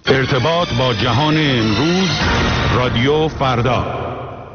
ارتباط با جهان امروز، رادیو فردا.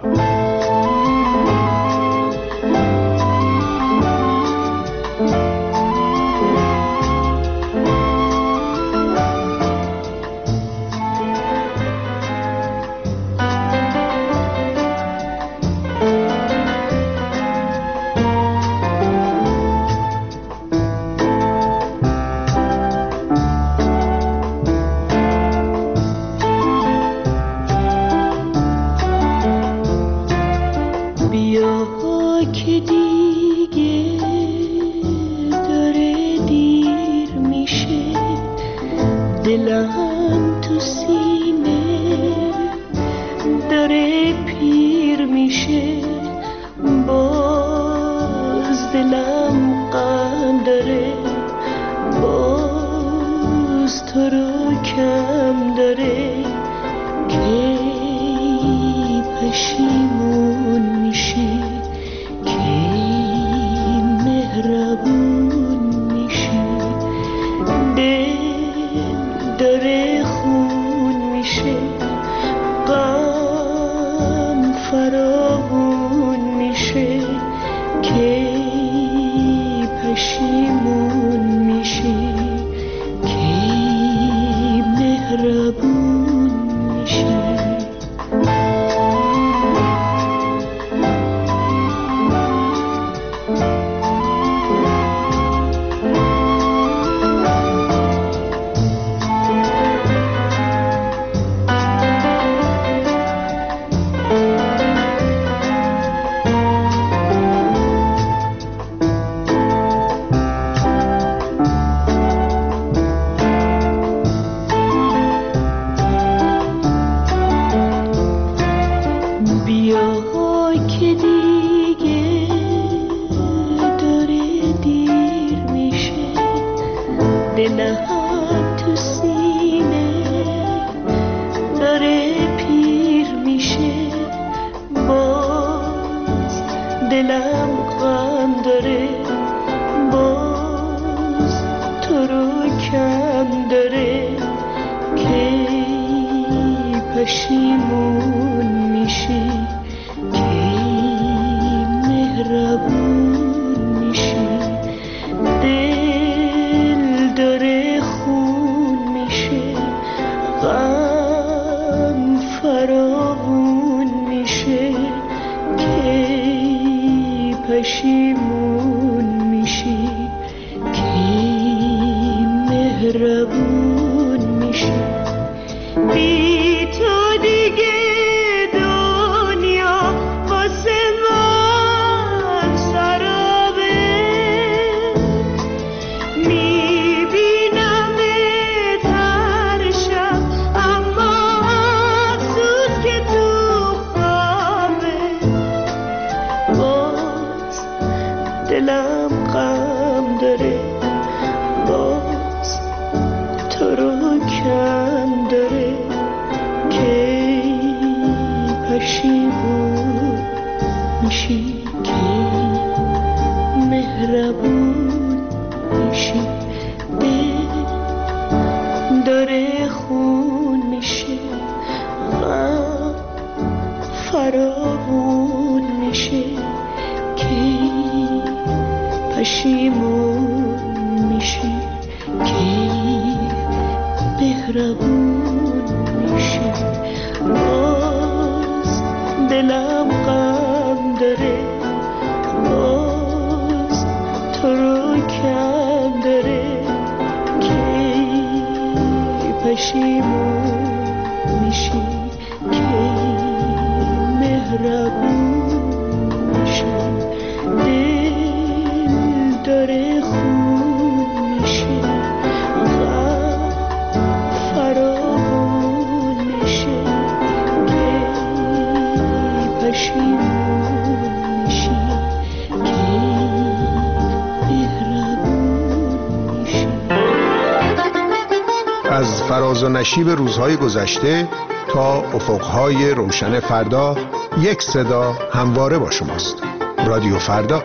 از فراز و نشیب روزهای گذشته تا افقهای روشن فردا، یک صدا همواره با شماست. رادیو فردا.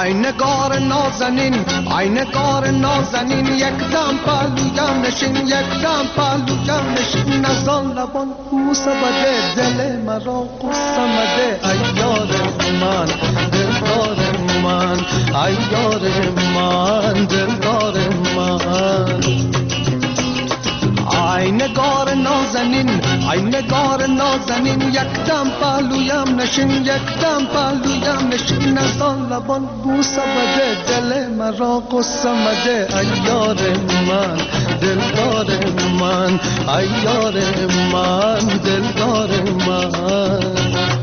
ای نگار نازنین ای نگار نازنین یک دم پهلویم نشین یک دم پهلویم نشین از آن لبان بوسه بده دل مرا قصه مده ای یار من دلدار من ای یار من دلدار من ای نگار نازنین ای نگار نازنین یک دم پهلویم نشین یک دم پهلویم نشین از آن لبان بوسه بده دل مرا قصه مده ای یار من دلدار من ای یار من دلدار من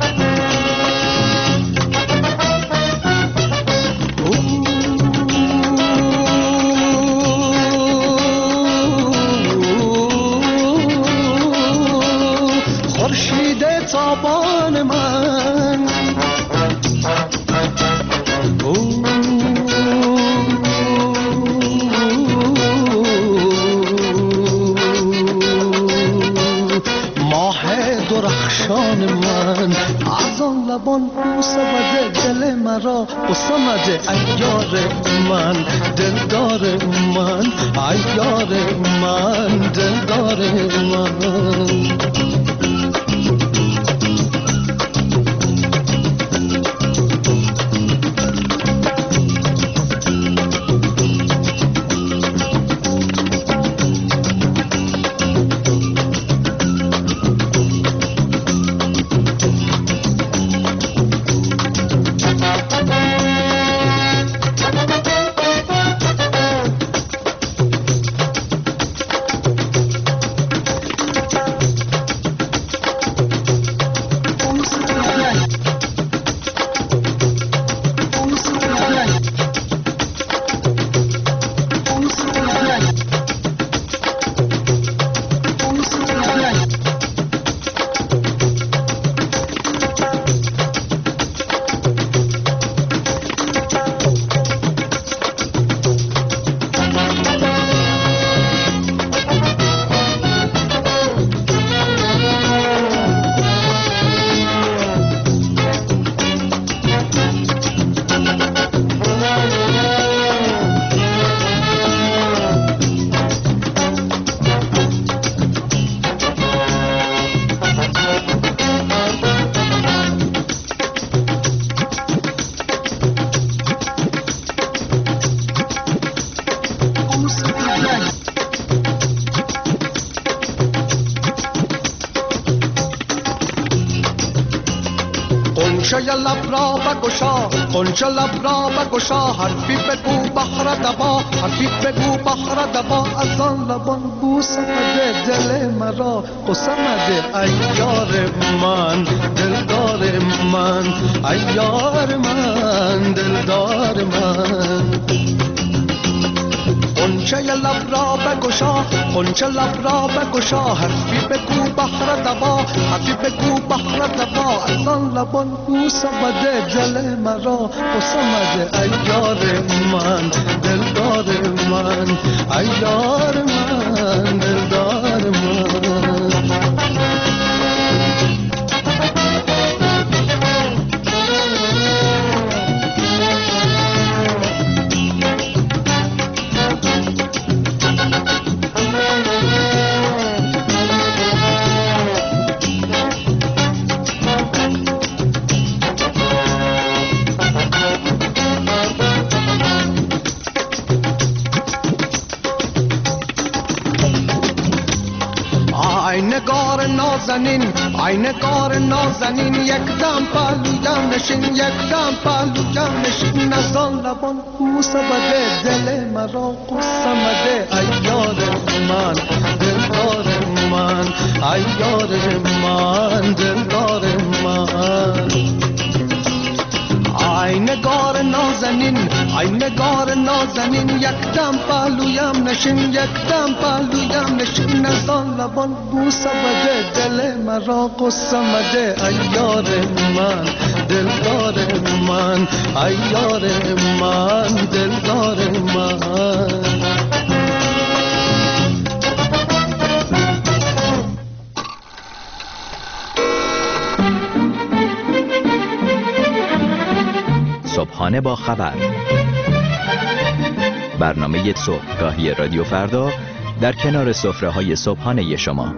تابان من ماه درخشان من از آن لبان بوسه بده دل مرا قصه مده ای یار من دلدار من ای یار من دلدار من قنچه لب را بگشا حرفی بگو بحر دبا حرفی بگو بحر دبا از آن لبان بوسه بده دل مرا قصه مده ای یار من دلدار من ای یار من دلدار من قنچه لب را بگشا قنچه لب را بگشا حرفی بگو بحر دبا حرفی بگو بحر دبا از آن لبان بوسه بده دل مرا قصه مده ای یار من دلدار من ای یار من دلدار من ای نگار نازنین یک دم پهلویم نشین یک دم پهلویم نشین از آن لبان بوسه بده دل مرا قصه مده ای یار من دلدار من ای یار من دلدار من ای نگار نازنین ای نگار نازنین یک دم پهلویم نشین یک دم پهلویم نشین از آن لبان بوسه بده دل مرا قصه مده ای یار من دلدار من ای یار من دلدار من صبحانه با خبر، برنامه صبحگاهی رادیو فردا در کنار سفره‌های صبحانه شما.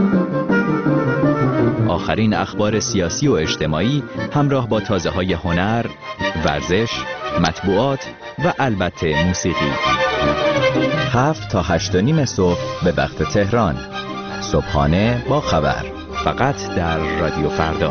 آخرین اخبار سیاسی و اجتماعی همراه با تازه‌های هنر، ورزش، مطبوعات و البته موسیقی. 7 تا 8:30 صبح به وقت تهران. صبحانه با خبر، فقط در رادیو فردا.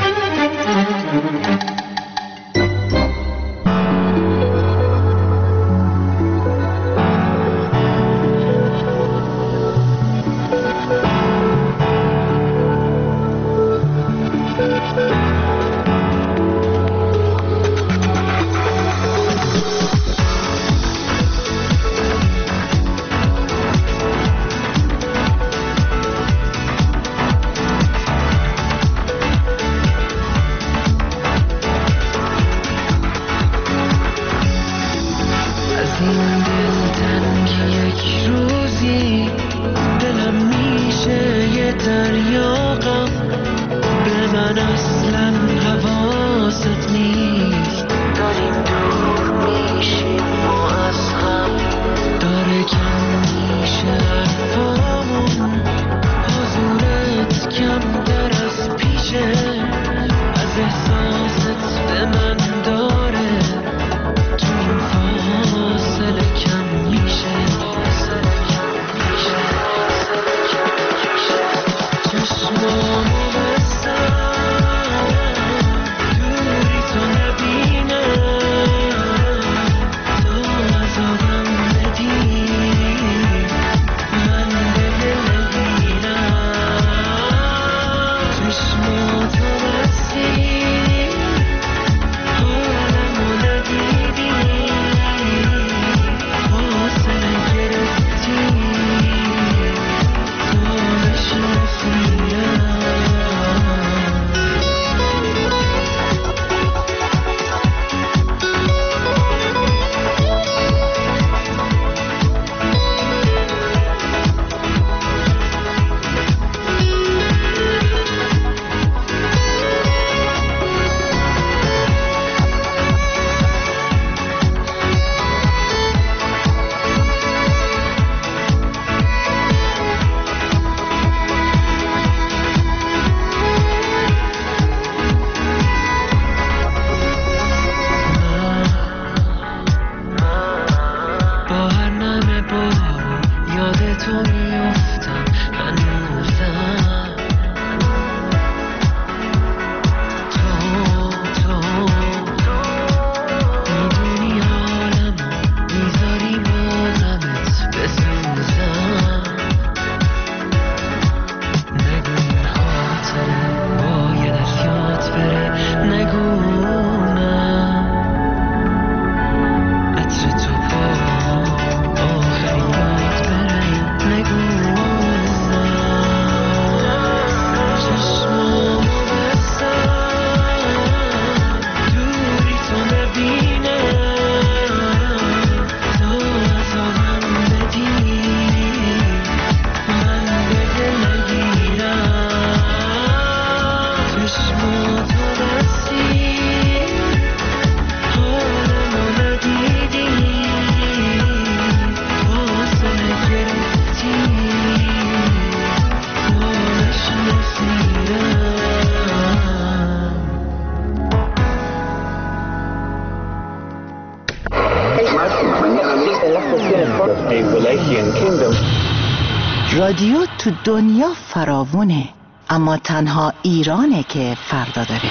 رادیو تو دنیا فراوونه، اما تنها ایرانه که فردا داره.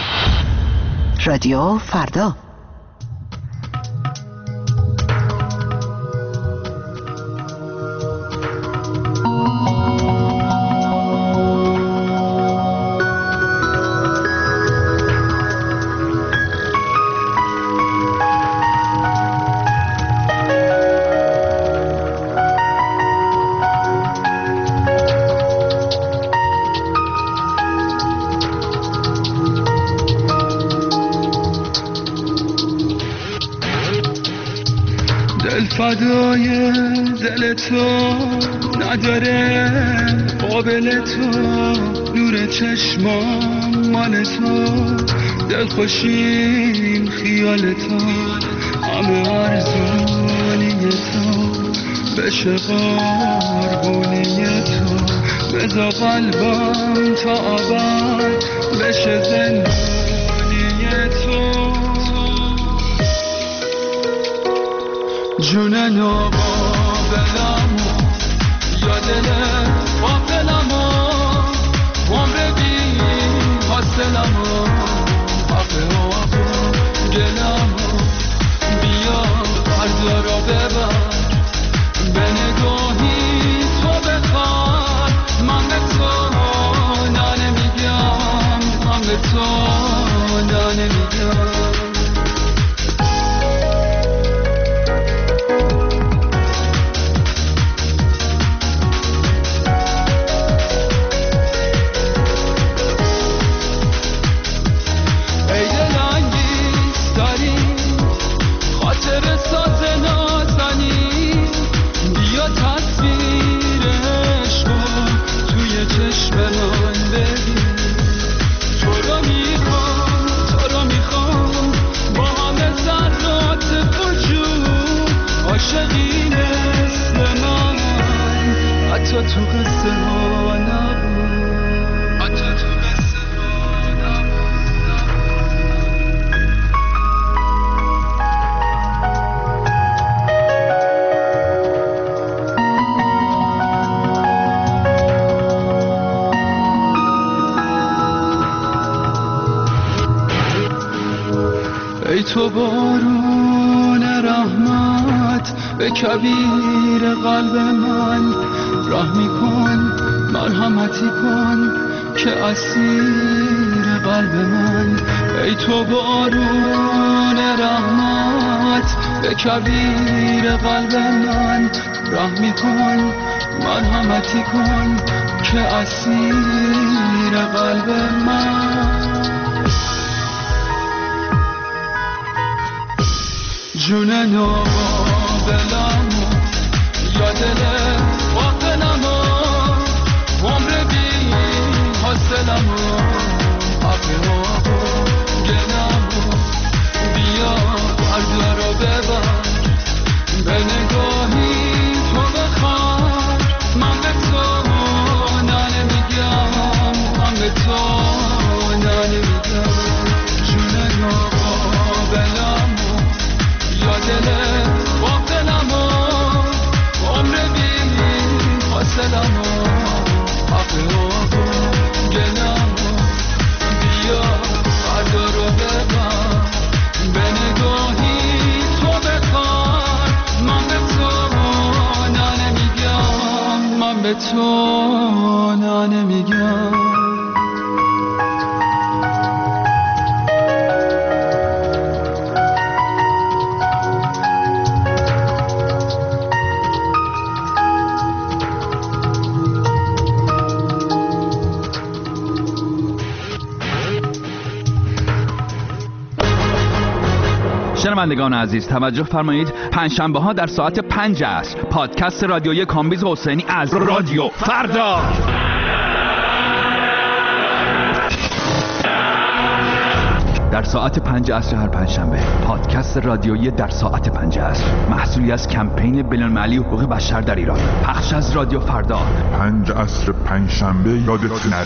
رادیو فردا. دل فدای دل تو نداره قابل تو، نور چشمام مال تو، دل خوشیم خیال تو، همه آرزونی تو بشه قربونی تو، بذار قلبم تا آباد بشه زندونی تو. جون ناقابلمو یا دل قابلمو عمر بی حاصلمو آخه گلمو بیا فردا را ببر به نگاهی تو بخواد، من به تو نمیگم، من به تو نمیگم. تو قصه ها نبود، حتی تو قصه ها نبود. ای تو بارون رحمت به کبیر قلب من رحمی کن، مرحمتی کن که اسیر قلب من. ای تو بارون رحمت به کبیر قلب من رحمی کن، مرحمتی کن که اسیر قلب من. جون ناقابلمو یا دل قابلمو عمر بی حاصلمو آخه گلمو بیا فردا را ببر به نگاهی تو بخواد، من به تو نمیگم، من به تو نمیگم. جون ناقابلمو یا دل قابلمو عمر بی حاصلمو آخه گلمو بیا فردا رو ببر به نگاهی تو بخواد، من به تو نمیگم، من به تو نمیگم. شنوندگان عزیز توجه فرمایید، پنجشنبه ها در ساعت 5 عصر پادکست رادیویی کامبیز حسینی از رادیو فردا. در ساعت 5 عصر هر پنجشنبه پادکست رادیویی در ساعت 5 عصر، محصولی از کمپین بین‌المللی حقوق بشر در ایران، پخش از رادیو فردا. 5 عصر پنجشنبه یادت نره.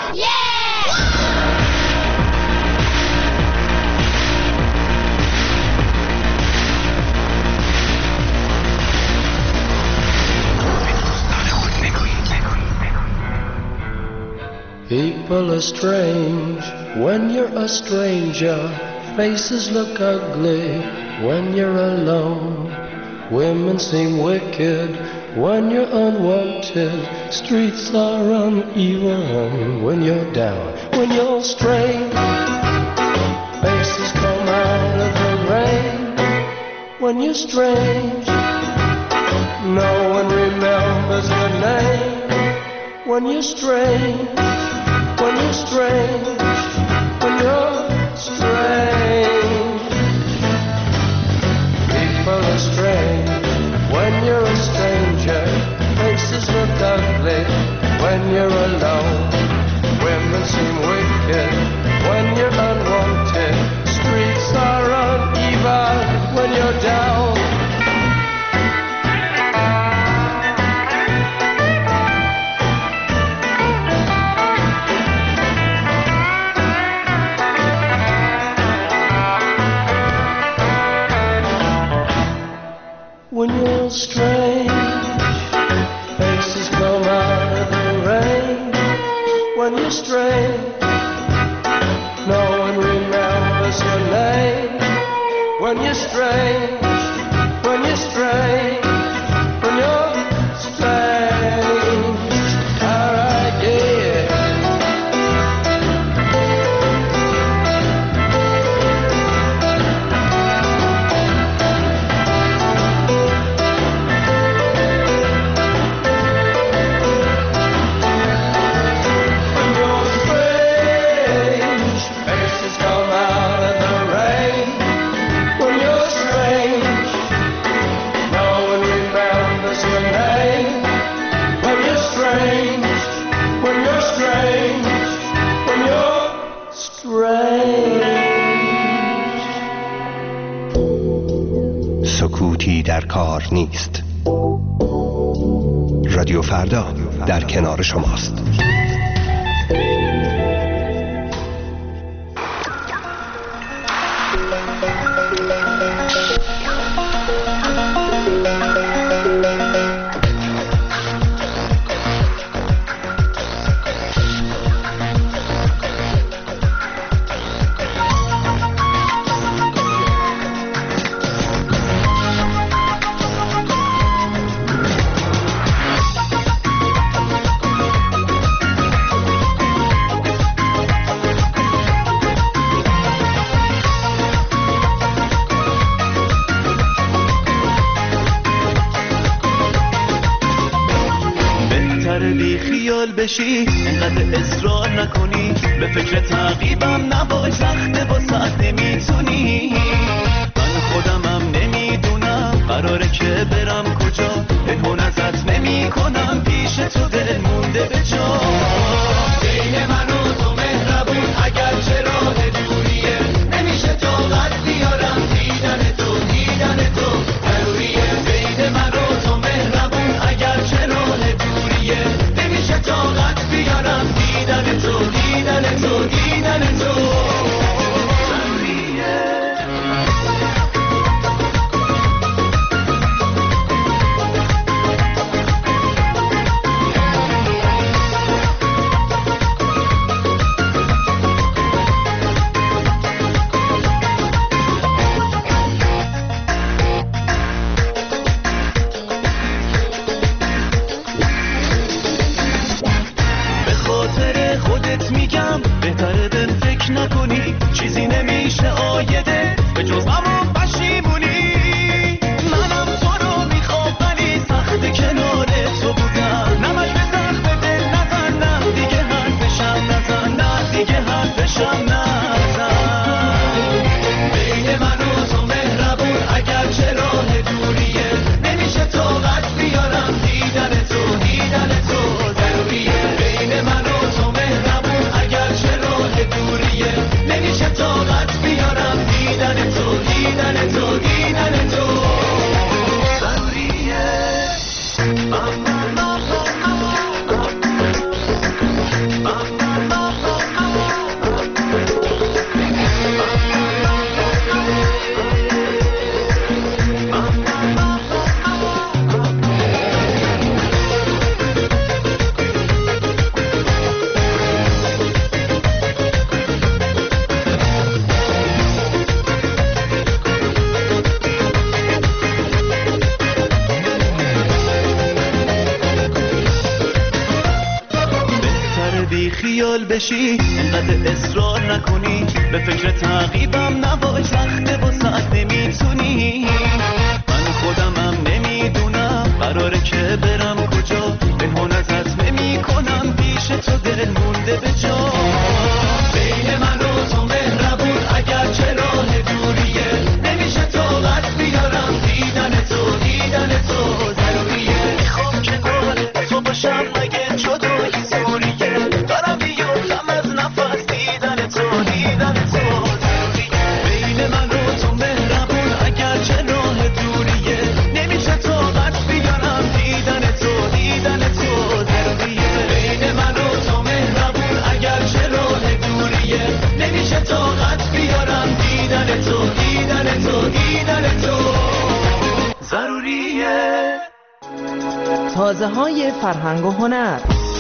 People are strange when you're a stranger. Faces look ugly when you're alone. Women seem wicked when you're unwanted. Streets are uneven when you're down. When you're strange, faces come out of the rain. When you're strange, no one remembers your name. When you're strange, when you're strange, when you're strange. People are strange when you're down. When you're strange, faces come out of the rain. When you're strange, no one remembers your name. When you're strange, when you're strange, when you're strange. Alright, yeah. سکوتی در کار نیست. رادیو فردا در کنار شماست. بشی انقدر اصرار نکنی، به فکر تعقیبم نباش، سخته با ساعت نمیتونی. من خودمم نمیدونم قراره که برم کجا، پنهون ازت نمی کنم، پیش تو دل مونده به جا. بین من و تو مهربون اگر چه راه دوریه، نمیشه طاقت بیارم دیدن تو، دیدن تو ضروریه. بین من و تو مهربون اگر چه راه دوریه، نمیشه طاقت بیارم دیدن تو، دیدن تو، دیدن تو ضروریه. بهتره بهم فکر نکنی، چیزی نمیشه آیده به جز غم و پشیمونی. منم تو رو میخوام ولی سخت کنار تو بودم، نمک به سخت دل نزن، نه دیگه حرفشم نزن، نه دیگه حرفشم نزن. بین من و تو مهربون اگر چه راه دوریه، نمیشه طاقت بیارم دیدن تو، دیدن تو ضروریه. بین من و تو مهربون اگر چه راه دوریه، نمیشه طاقت بیارم دیدن تو، دیدن تو، دیدن تو ضروریه. خیال بشی انقدر اصرار نکنی، به فکر تعقیبم نباش، سخته با ساعت نمیتونی. من خودمم نمیدونم قراره که برم کجا، پنهون ازت نمی کنم، پیش تو دل مونده به جا. بین من و تو مهربون اگر چه راه دوریه، نمیشه طاقت بیارم دیدن تو، دیدن تو ضروریه. میخوام کنار تو باشم مگه جدایی زوریه، دارم بیفتم از نفس دیدن تو، دیدن تو ضروریه. بین من و تو مهربون اگر تازه‌های فرهنگ و هنر.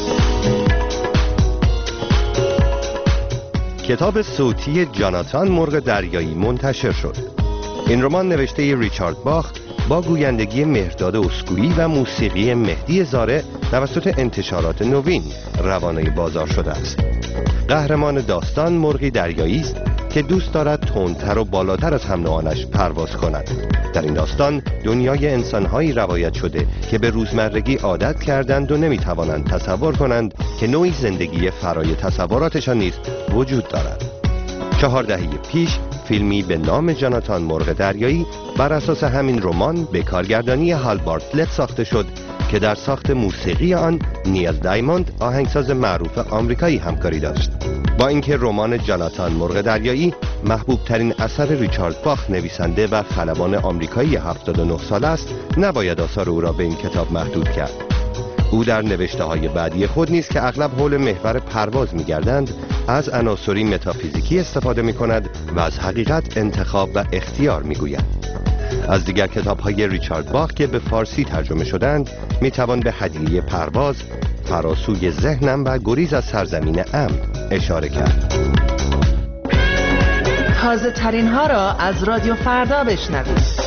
کتاب صوتی جاناتان مرغ دریایی منتشر شد. این رمان نوشته ریچارد باخ با گویندگی مهرداد اسکویی و موسیقی مهدی زارع توسط انتشارات نوین روانه بازار شده است. قهرمان داستان مرغی دریایی است که دوست دارد تندتر و بالاتر از هم نوعانش پرواز کند. در این داستان دنیای انسانهایی روایت شده که به روزمرگی عادت کردند و نمیتوانند تصور کنند که نوعی زندگی فرای تصوراتشان نیز وجود دارد. 4 دهه پیش فیلمی به نام جاناتان مرغ دریایی بر اساس همین رمان به کارگردانی هال بارتلت ساخته شد که در ساخت موسیقی آن نیل دایموند آهنگساز معروف آمریکایی همکاری داشت. با اینکه رمان جاناتان مرغ دریایی محبوب ترین اثر ریچارد باخ نویسنده و خلبان آمریکایی 79 ساله است، نباید آثار او را به این کتاب محدود کرد. او در نوشته های بعدی خود نیز که اغلب حول محور پرواز می‌گردند از عناصری متافیزیکی استفاده می‌کند و از حقیقت، انتخاب و اختیار می‌گوید. از دیگر کتاب‌های ریچارد باخ که به فارسی ترجمه شدند می‌توان به هدیه پرواز، فراسوی ذهنم و گریز از سرزمین امن اشاره کرد. تازه ترین ها را از رادیو فردا بشنوید.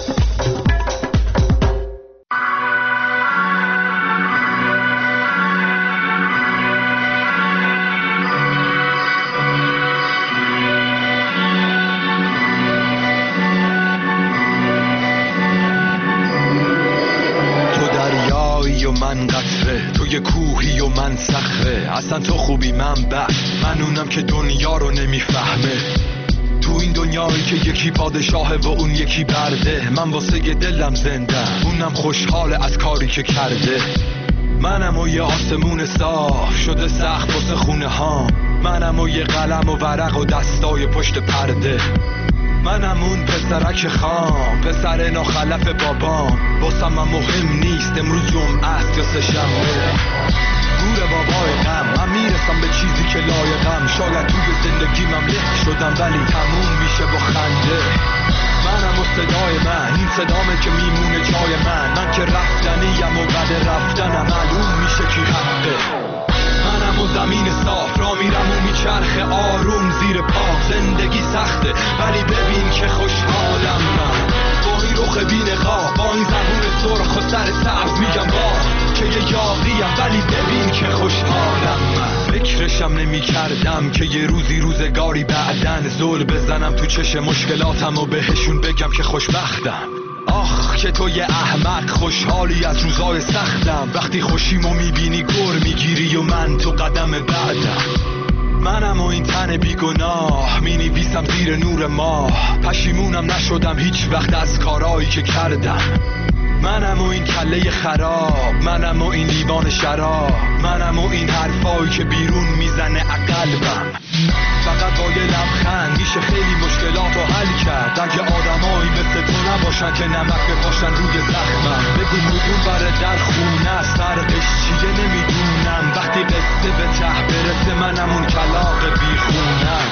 من قطره، تو یه کوهی و من صخره. اصلا تو خوبی من بد، من اونم که دنیا رو نمیفهمه. تو این دنیایی که یکی پادشاهه و اون یکی برده، من واسه دلم زنده، اونم خوشحاله از کاری که کرده. منم و یه آسمون صاف شده سخت واسه خونه ها، منم و یه قلم و ورق و دستای پشت پرده. منم اون پسرک خام، پسر ناخلف بابام، واسم من مهم نیست امروز جمعه است یا سه‌شنبه. گور بابای غم، من میرسم به چیزی که لایقم. شاید توی زندگی من له شدم ولی تموم میشه با خنده. منم و صدای من، این صدامه که میمونه جای من که رفتنیم و بعد رفتنم معلوم میشه کی حقه. منم و زمین صاف را میرم و میچرخه آروم زیر پام. زندگی سخته ولی ببین که خوشحالم من، با این رخ بی‌نقاب، با این زبون سرخ و سر سبز میگم با که یه یاغیم ولی ببین که خوشحالم من. فکرشم نمی کردم که یه روزی روزگاری بعدن زل بزنم تو چشم مشکلاتم و بهشون بگم که خوشبختم. آخ که تو یه احمق خوشحالی از روزای سختم، وقتی خوشیمو میبینی گر میگیری و من تو قدم بعدم. منم و این تن بیگناه مینویسم زیر نور ماه، پشیمونم نشدم هیچ وقت از کارایی که کردم. منم و این کله خراب، منم و این لیوان شراب، منم و این حرفایی که بیرون میزنه قلبم. فقط با یه لبخند میشه خیلی مشکلاتو حل کرد. اگه آدمایی مثل تو نباشن که نمک بپاشن روی زخمم، بگو مدون بره در خونه است، فرقش چیه نمیدونم. وقتی قصه به ته برسه منم اون کلاغ بیخونم.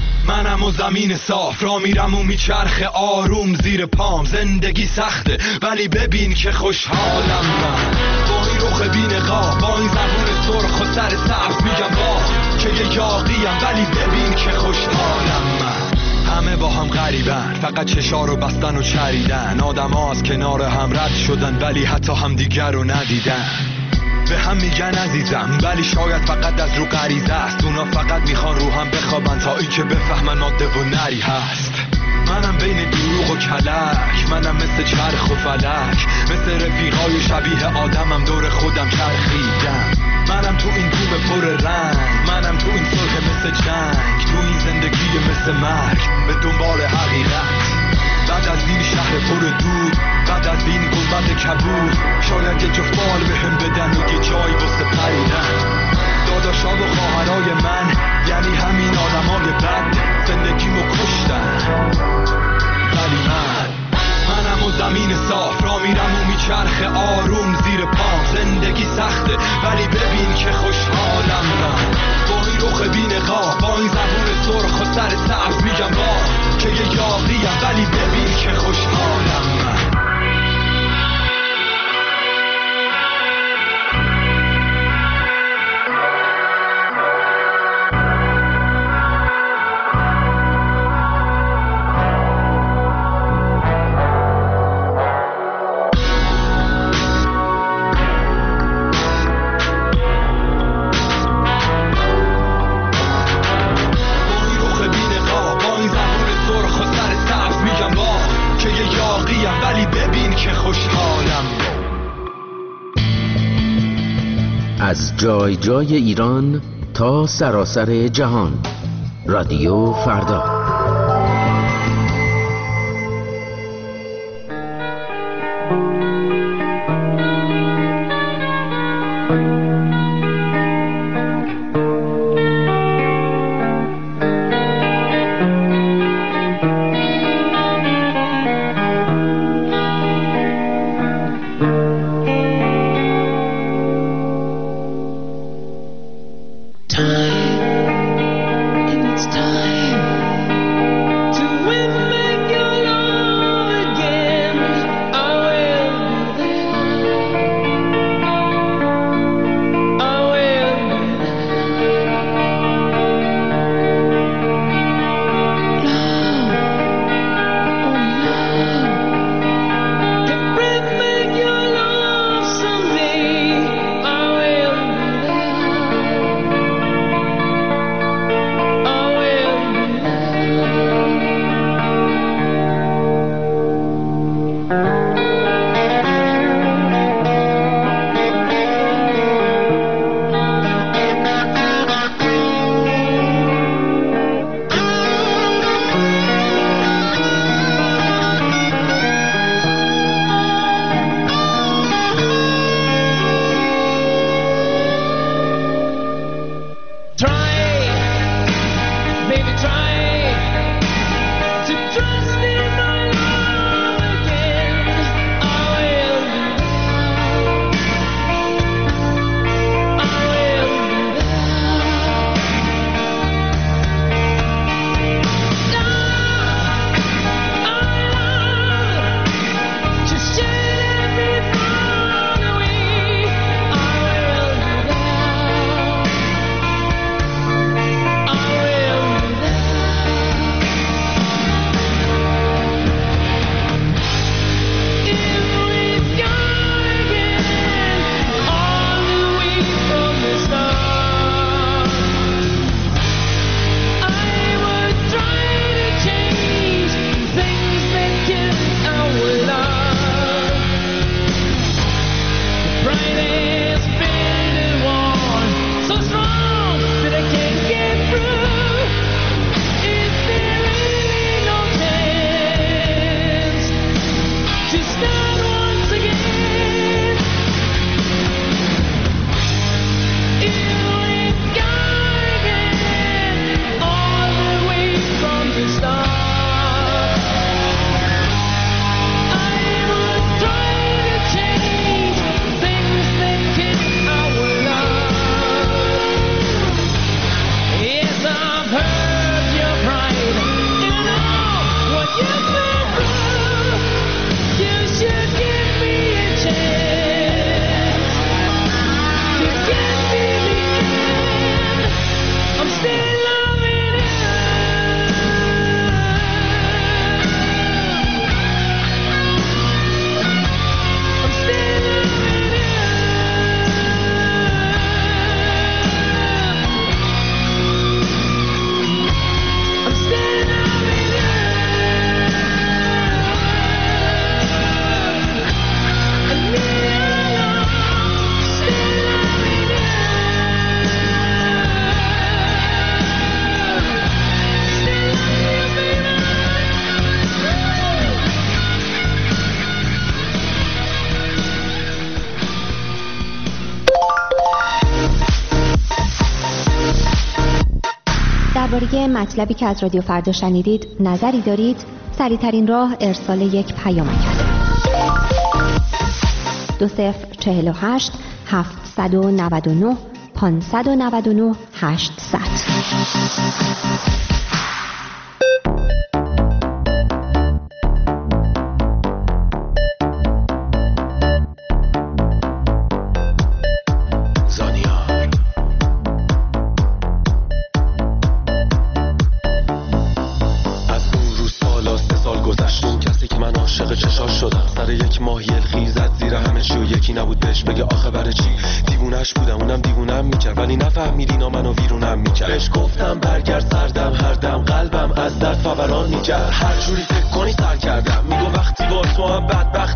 منم و زمین صاف را میرم و میچرخه آروم زیر پام. زندگی سخته ولی ببین که خوشحالم من، با این رخ بی‌نقاب، با این زبون سرخ و سر سبز میگم با که یه یاغیم ولی ببین که خوشحالم من. همه با هم غریبن، فقط چشا رو بستن و چریدن. آدم ها از کنار هم رد شدن ولی حتی هم دیگر رو ندیدن. به هم میگن عزیزم ولی شاید فقط از رو غریزه است. اونا فقط میخوان رو هم بخوابن تا این که بفهمن ماده و نری هست. منم بین دروغ و کلک، منم مثل چرخ و فلک، مثل رفیقای شبیه آدمم دور خودم چرخیدم. منم تو این دوم پر رنگ، منم تو این صلح مثل جنگ، تو این زندگی مثل مرگ به دنبال حقیقت. بعد از این شهر پر دود، بعد از این گنبد کبود، شاید یه جا فال بهم بدن و یه جایی واسه پریدن. داداشا و خواهرای من یعنی همین آدمای بد، زندگیمو کشتن ولی منم و زمین صاف را میرم و میچرخه آروم زیر پام. زندگی سخته ولی ببین که خوشحالم من، با این رخ بی‌نقاب، با این زبون سرخ و سر سبز میگم با که یه یاغیم ولی ببین که خوشحالم من. ببین که خوشحالم. از جای جای ایران تا سراسر جهان، رادیو فردا. درباره مطلبی که از رادیو فردا شنیدید نظری دارید؟ سریع‌ترین راه ارسال یک پیامک است. 2048 799 599 800. هر جوری فکر کنی سر کردم میگو وقتی با تو هم بدبخت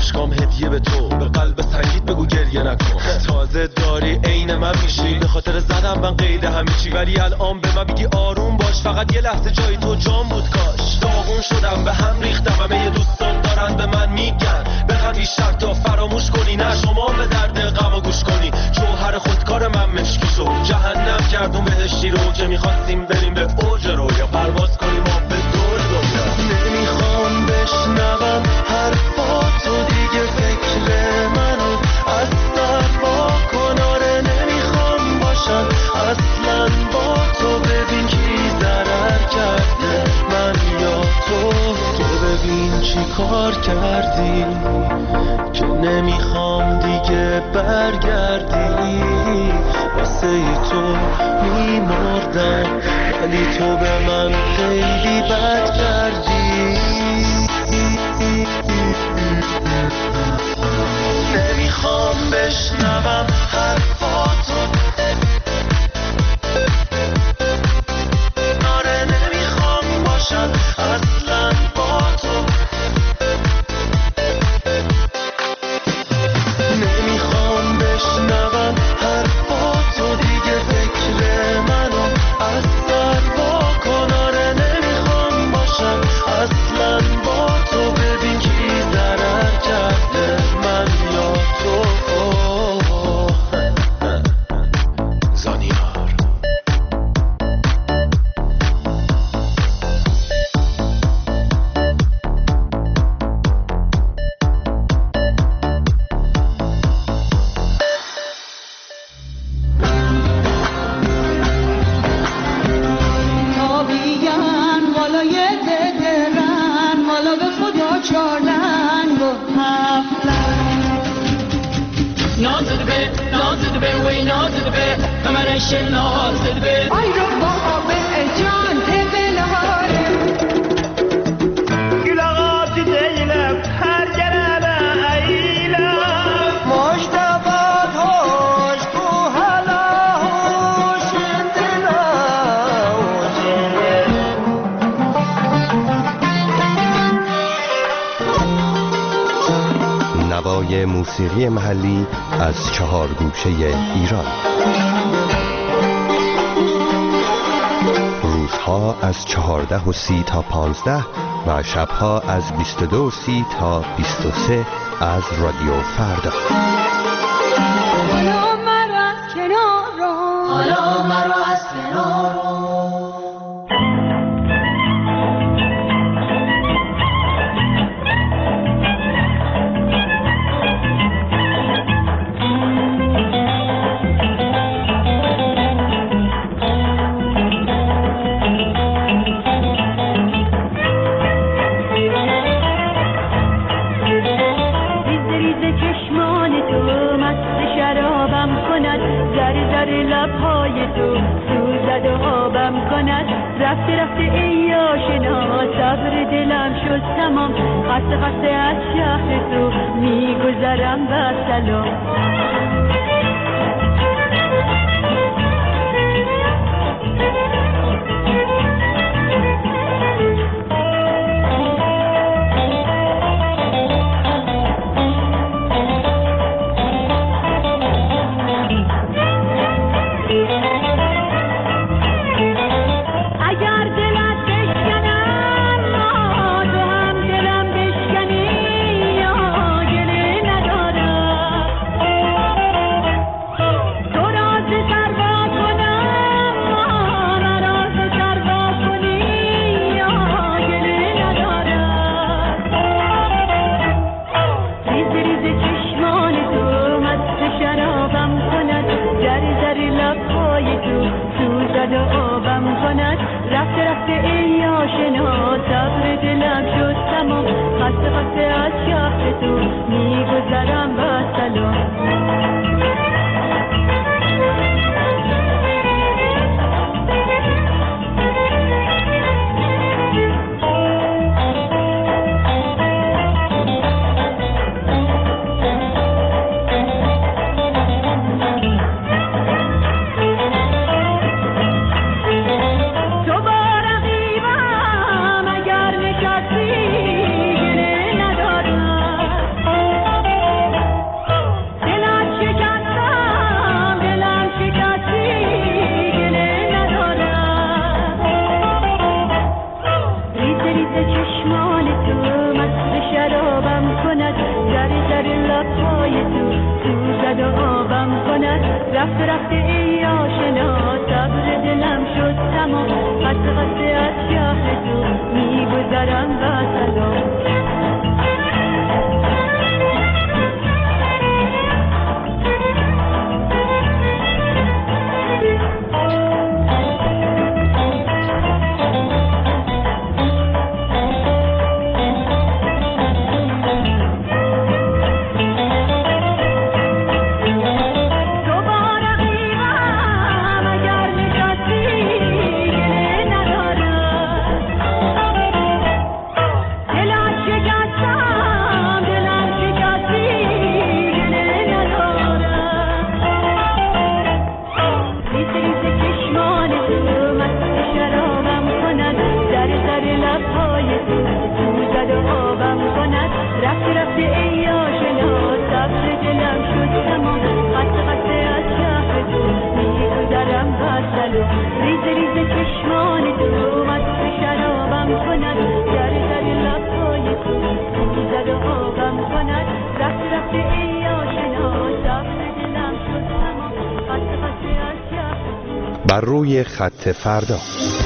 اشکام هدیه به تو، به قلب سنگیت بگو گریه نکن. تازه داری عین من میشی، به خاطر زدم من قید همیچی، ولی الان به من بگی آروم باش، فقط یه لحظه جای تو جام بود کاش. داغون شدم به هم ریختم، همه دوستان دارن به من میگن بخواد بیشتر تا فراموش کنی، نه شما به درد غم گوش کنی. جوهر خودکار من مشکی شد، جهنم کردون بهشتی رو که میخواستیم بریم به اوج رویا، پرواز کنیم ما به دور دنیا. نمیخوام بشنوم حرفاتو دیگه، فکر منو از سر با کناره نمیخوام باشم اصلا با تو. ببین کی ضرر کرده، من یا تو ببین چی کار کردی که نمیخوام دیگه برگردی. واسه تو میمردم ولی تو به من خیلی بد کردی. نمیخوام بشنوم حرفاتو، آره نمیخوام باشم اصلا با تو. نمیخوام بشنوم حرفاتو دیگه، فکر منو از سر با کن. آره نمیخوام باشم اصلا با تو. ببین کی ضرر کرده، من یا تو. زانیار نوای موسیقی محلی از 4 گوشه ایران. روزها از 14:30 تا 15 و شبها از 22:30 تا 23 از رادیو فردا. حالا مرا از کنار رو، حالا مرا از کنار رو. رفته رفته ای آشنا، صبر دلم شد تمام، خسته خسته از شهر تو میگذرم و سلام. لبهای تو زد و آبم کند. رفته رفته ای آشنا صبر دلم شد تمام. قطع قطع از شهر تو میگذرم و سلام. بر روی خط فردا.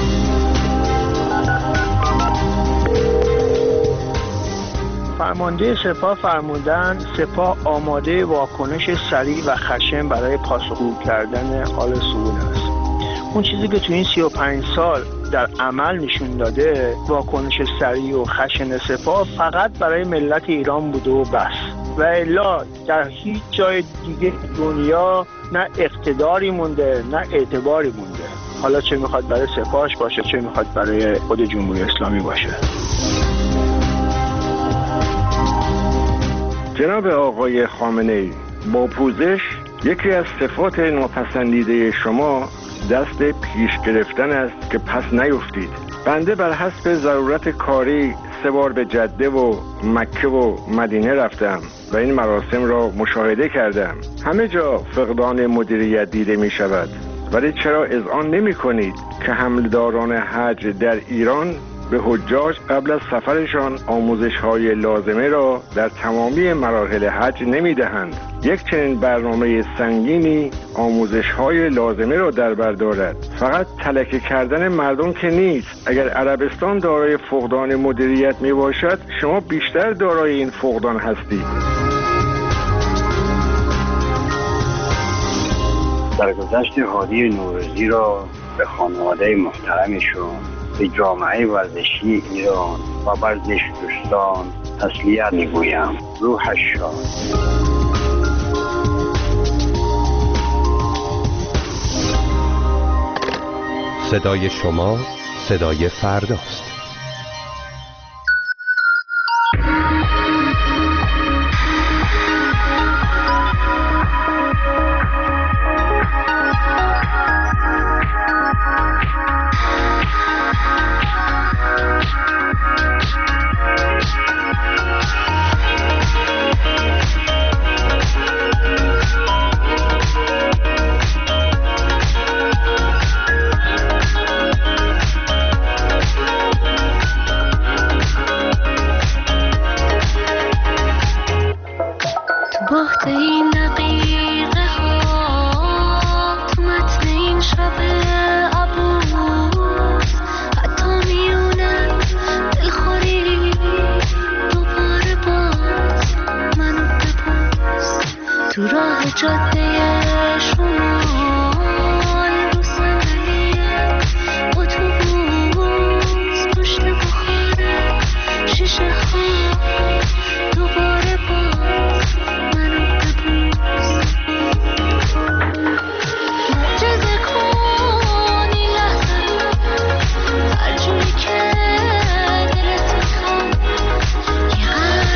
فرمانده سپاه فرمودن سپاه آماده واکنش سریع و خشن برای پاسخگو کردن حال سقوط است. اون چیزی که تو این 35 سال در عمل نشون داده واکنش سریع و خشن سپاه فقط برای ملت ایران بوده و بس، و الا در هیچ جای دیگه دنیا نه اقتداری مونده نه اعتباری مونده، حالا چه میخواد برای سپاهش باشه چه میخواد برای خود جمهوری اسلامی باشه. جناب آقای خامنه‌ای، با پوزش یکی از صفات ناپسندیده شما دست پیش گرفتن است که پس نیفتید. بنده بر حسب ضرورت کاری 3 بار به جده و مکه و مدینه رفتم و این مراسم را مشاهده کردم. همه جا فقدان مدیریت دیده می شود، ولی چرا اذعان نمی کنید که حملداران حج در ایران به حجاج قبل از سفرشان آموزش‌های لازمه را در تمامی مراحل حج نمی‌دهند؟ یک چنین برنامه سنگینی آموزش‌های لازمه را در بر دارد. فقط تلکه کردن مردم که نیست. اگر عربستان دارای فقدان مدیریت میباشد، شما بیشتر دارای این فقدان هستید. درگذشت هادی نوروزی را به خانواده محترمشون، به جامعه ورزشی ایران و ورزش دوستان تسلیت میگویم. روحش شاد. صدای شما صدای فرداست.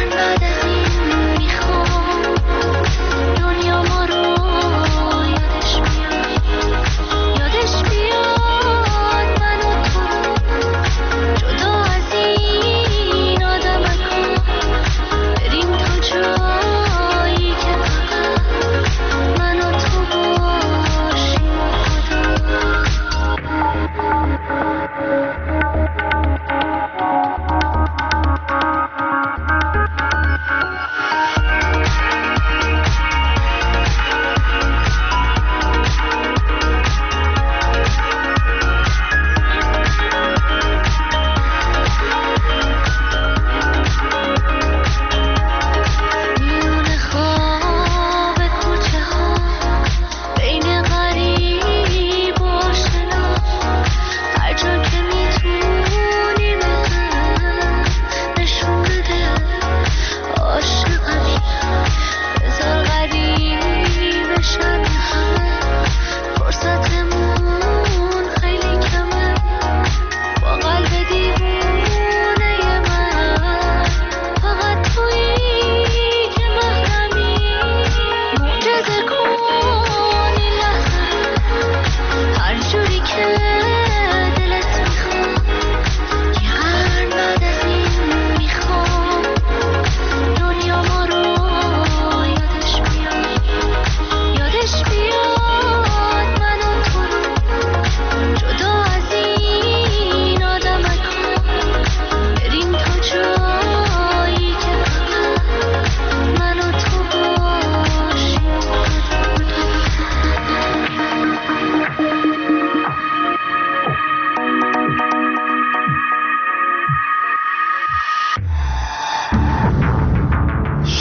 دنیا ما رو یادش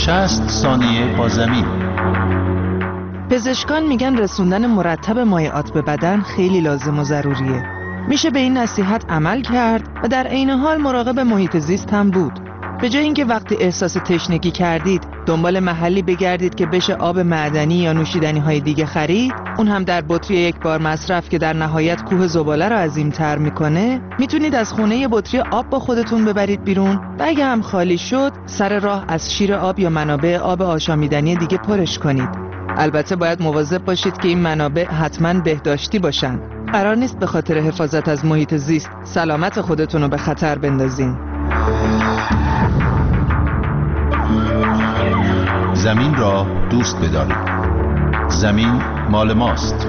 60 ثانیه با زمین. پزشکان میگن رسوندن مرتب مایعات به بدن خیلی لازم و ضروریه. میشه به این نصیحت عمل کرد و در عین حال مراقب محیط زیست هم بود. به جای اینکه وقتی احساس تشنگی کردید دنبال محلی بگردید که بشه آب معدنی یا نوشیدنی های دیگه خرید، اون هم در بطری یک بار مصرف که در نهایت کوه زباله رو عظیم‌تر میکنه، میتونید از خونه یه بطری آب با خودتون ببرید بیرون و اگه هم خالی شد سر راه از شیر آب یا منابع آب آشامیدنی دیگه پرش کنید. البته باید مواظب باشید که این منابع حتما بهداشتی باشن. قرار نیست به خاطر حفاظت از محیط زیست سلامت خودتون رو به خطر بندازین. زمین را دوست بدارید. زمین مال ماست.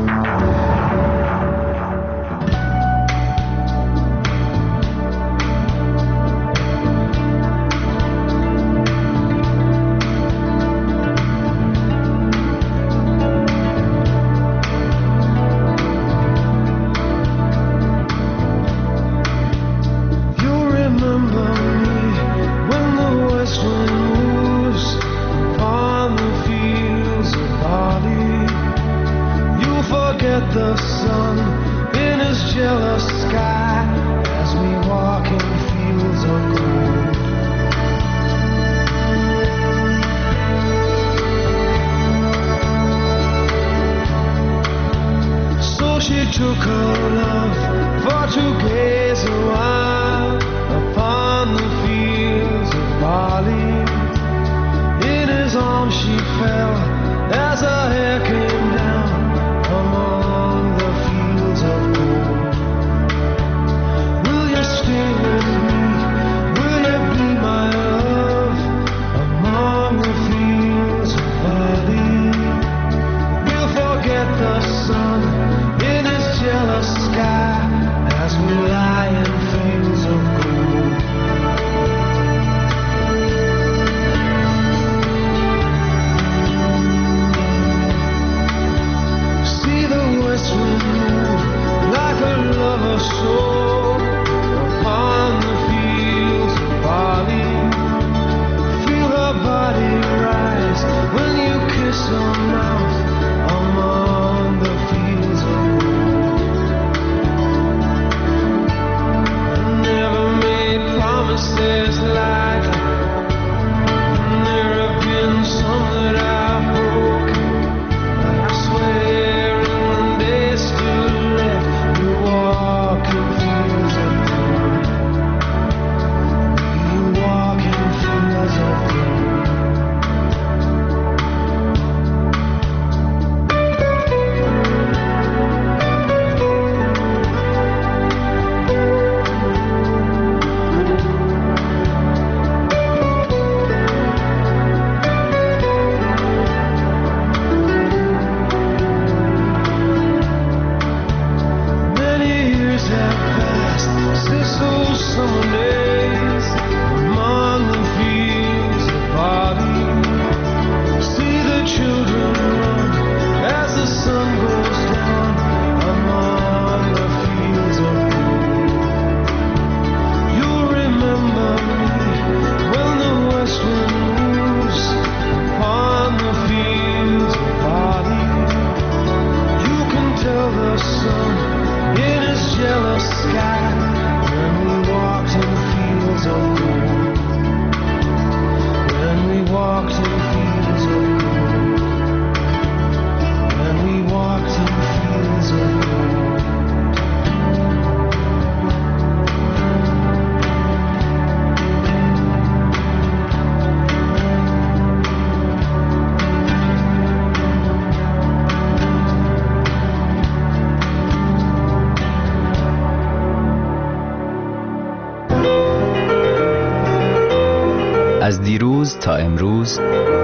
از دیروز تا امروز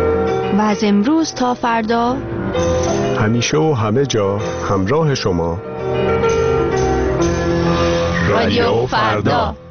و از امروز تا فردا، همیشه و همه جا همراه شما، رادیو فردا.